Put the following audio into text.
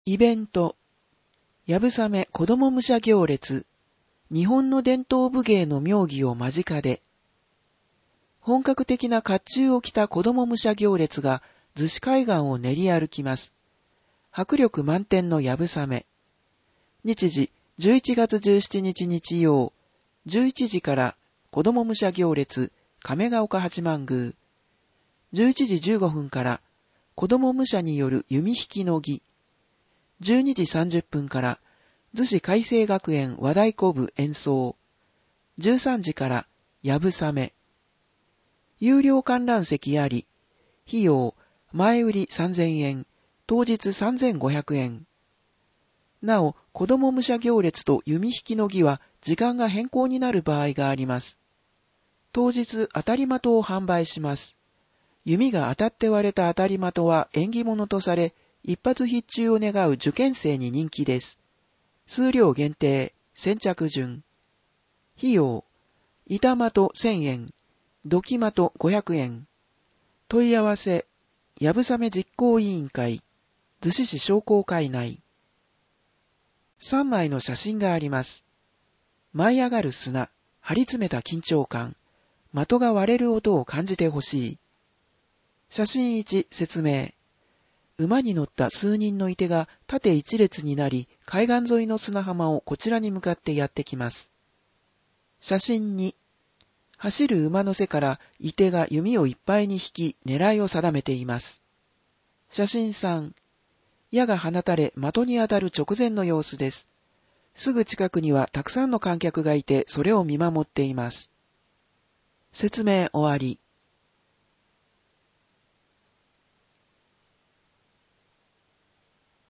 イベント、やぶさめ子供武者行列、日本の伝統武芸の妙技を間近で、本格的な甲冑を着た子供武者行列が逗子海岸を練り歩きます。迫力満点のやぶさめ。日時11月17日日曜、11時から子供武者行列亀ヶ岡八幡宮。11時15分から子供武者による弓引きの儀。12時30分から逗子海星学園和太鼓部演奏。13時からやぶさめ。有料観覧席あり。費用、前売り3000円、当日3500円。なお、子供武者行列と弓引きの儀は時間が変更になる場合があります。当日当たり的を販売します。弓が当たって割れた当たり的は縁起物とされ、一発必中を願う受験生に人気です。数量限定、先着順。費用、板的1000円、土器的500円。問い合わせ、やぶさめ実行委員会、逗子市商工会内。3枚の写真があります。舞い上がる砂、張り詰めた緊張感、的が割れる音を感じてほしい。写真1、説明。馬に乗った数人のいてが縦一列になり、海岸沿いの砂浜をこちらに向かってやってきます。写真2、走る馬の背からいてが弓をいっぱいに引き、狙いを定めています。写真3、矢が放たれ的に当たる直前の様子です。すぐ近くにはたくさんの観客がいて、それを見守っています。説明終わり。